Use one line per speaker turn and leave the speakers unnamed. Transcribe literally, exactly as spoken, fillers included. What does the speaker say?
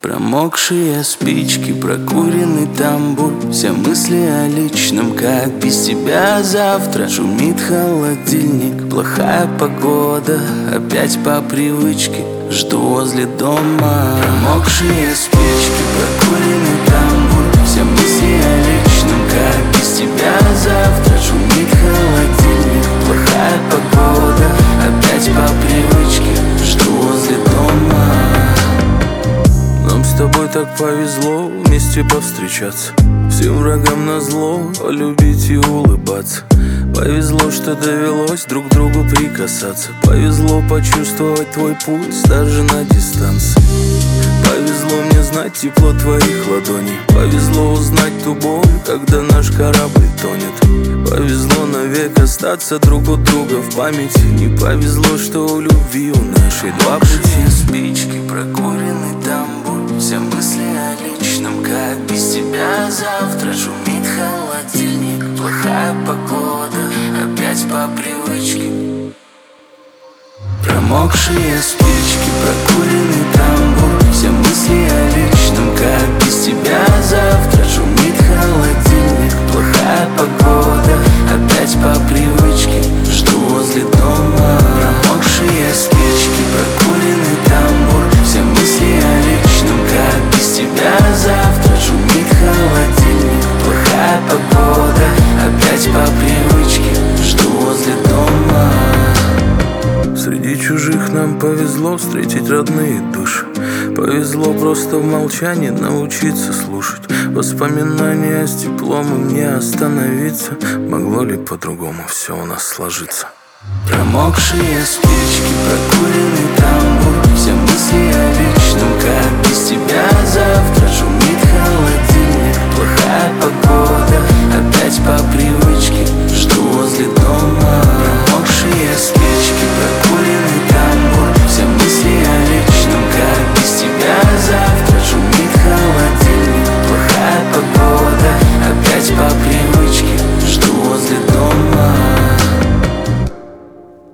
Промокшие спички, прокуренный тамбур, все мысли о личном, как без тебя завтра. Шумит холодильник, плохая погода, опять по привычке жду возле дома. Промокшие спички, прокуренный тамбур, все мысли о личном, как без тебя завтра. Шумит холодильник, плохая погода, опять по привычке жду возле дома. Нам с тобой так повезло вместе повстречаться, всем врагам назло полюбить и улыбаться. Повезло, что довелось друг к другу прикасаться. Повезло почувствовать твой пульс даже на дистанции. Повезло мне знать тепло твоих ладоней. Повезло узнать ту боль, когда наш корабль тонет. Повезло навек остаться друг у друга в памяти. Не повезло, что у любви у нашей два пути. Спички, прокуренный тамбур, все мысли о личном, как без тебя завтра. Шумит холодильник, плохая погода, опять по привычке. Промокшие спички, прокуренный тамбур, все мысли о личном, как без тебя завтра. Шумит холодильник, плохая погода, опять по привычке жду возле дома. Промокшие спички, прокуренный тамбур, все мысли о личном, как без тебя завтра. Шумит холодильник, плохая погода, опять по привычке жду возле дома. Среди чужих нам повезло встретить родные души. Повезло просто в молчании научиться слушать. Воспоминания с теплом им не остановиться. Могло ли по-другому все у нас сложиться? Промокшие спички, прокуренный тамбур, все мысли о личном, как без тебя